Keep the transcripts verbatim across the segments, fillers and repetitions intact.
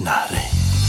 Nare.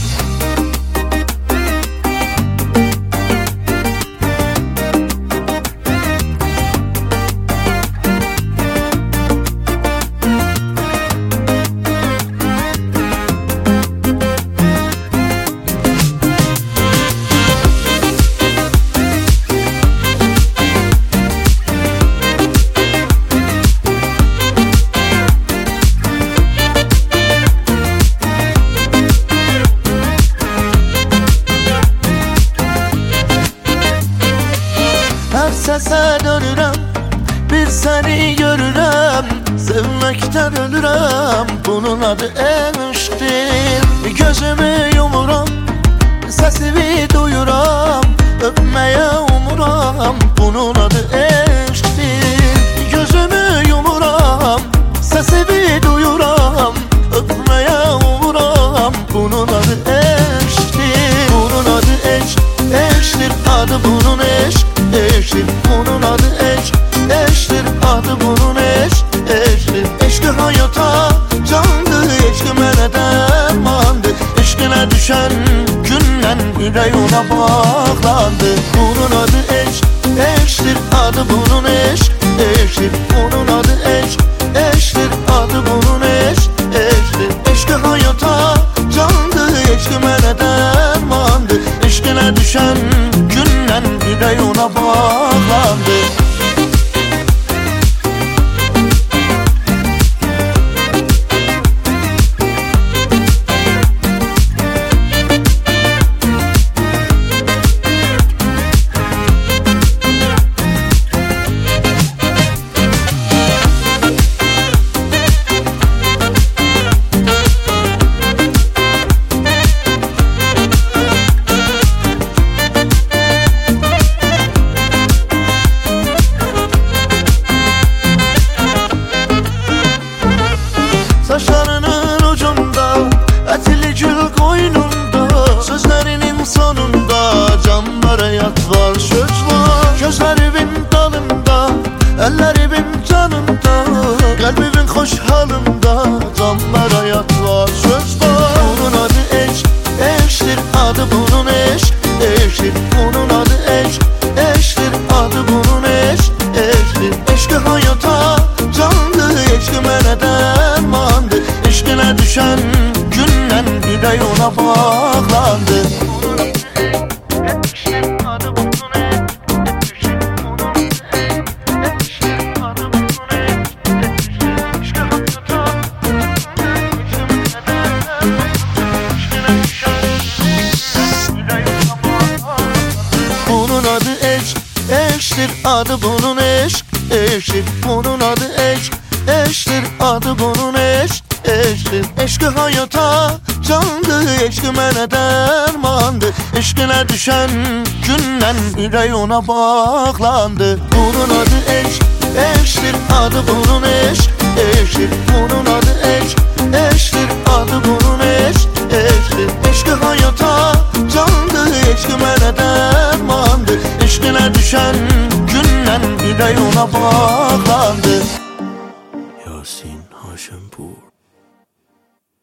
Sese dönürəm, bir seni görürəm, sevməkdən ölürəm, bunun adı eşqdir. Gözümü yumuram, səsini duyuram, öpməyə umuram, bunun adı eşqdir. Gözümü yumuram, səsini duyuram, öpməyə umuram, bunun adı eşqdir. Bunun adı eşq, eşqdir, adı bunun eşq. Eşqdir, bunun adı eşq, eşqdir, adı bunun eşq, eşqdir. Eşqi hayata candır, eşqi mənə dərmandır. Eşqinə düşən gündən ürək ona bağlandı. Bunun adı eşq, eşqdir, adı bunun eşq, eşqdir. Bunun adı eşq, eşqdir, adı bunun eşq, eşqdir. Eşqi hayata candır, eşqi mənə dərmandır. Eşqinə düşən gündən ürək ona bağlandı. Saçlarının ucunda, etli gül koynunda, sözlerinin sonunda can var, hayat var, söz var. Gözlerimin dalında, ellerimin canında, kalbimin hoş halında can var, hayat var, söz var. Bunun adı eşq, eşqdir, adı bunun eşq, eşqdir. Bunun adı eşq, eşqdir, adı bunun eşq, eşqdir. Eşqi hayata candır, eşqi mənə dərmandır. Eşqinə düşən gündən ürək ona bağlandı. Bunun adı eşq, eşqdir, adı bunun eşq, eşqdir. Bunun adı eşq, eşqdir, adı bunun eşq, eşqdir. Eşqi hayata candır, eşqi mənə dərmandır. Eşqinə düşən gündən ürək ona bağlandı. Bunun adı eşq, eşqdir, adı bunun eşq, eşqdir. Bunun adı eşq, eşqdir, adı bunun eşq, eşqdir. Eşqi hayata